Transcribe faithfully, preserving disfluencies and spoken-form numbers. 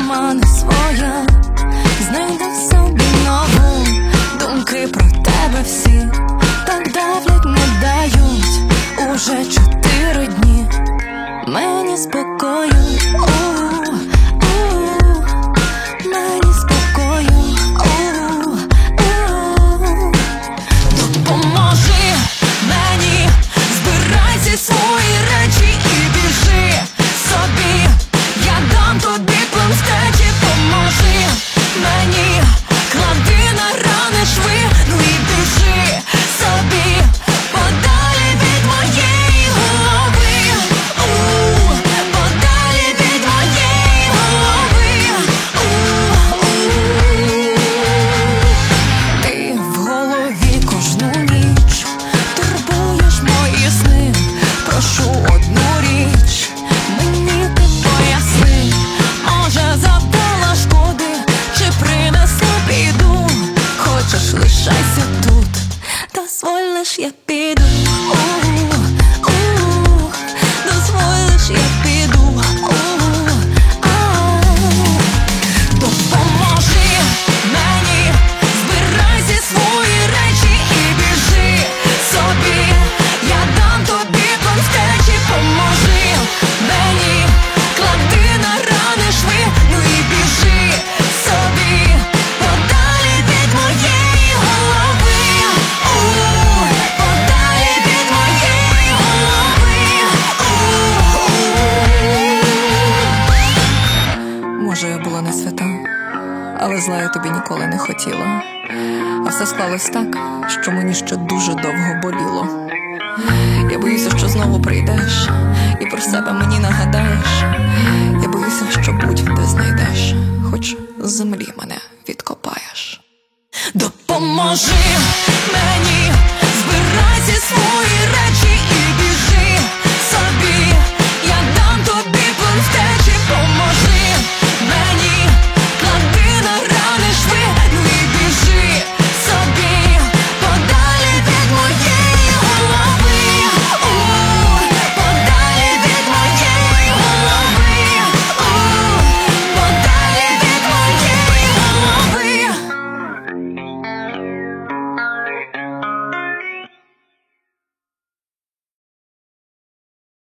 сама не своя, знайду собі нову. Думки про тебе всі так давлять, не дають уже чотири дні мені спокою. У, у, мені спокою. У, у, допоможи мені, збирай всі свої речі і біжи собі. Я дам тобі планстечі, поможи мені, клади на рани шви, ну і біжи собі, подалі від моєї голови. У, подалі від моєї голови. У, у. Ти в голові кожну ніч турбуєш мої сни. Прошу одну річ, мені ти поясни. Може, завдала шкоди, чи принесла біду? Хочеш, лишайся тут, дозволь лиш я піду. У, у, дозволь лиш я піду. У, а. Допоможи мені, збирай зі свої речі і біжи собі. Я дам тобі планстечі, поможи мені, клади на рани шви, ну і біжи собі, подалі від моєї голови. У, подалі від моєї голови. У, у. Може, я була не свята, але зла я тобі ніколи не хотіла. А все склалось так, що мені ще дуже довго боліло. Я боюся, що знову прийдеш і про себе мені нагадаєш.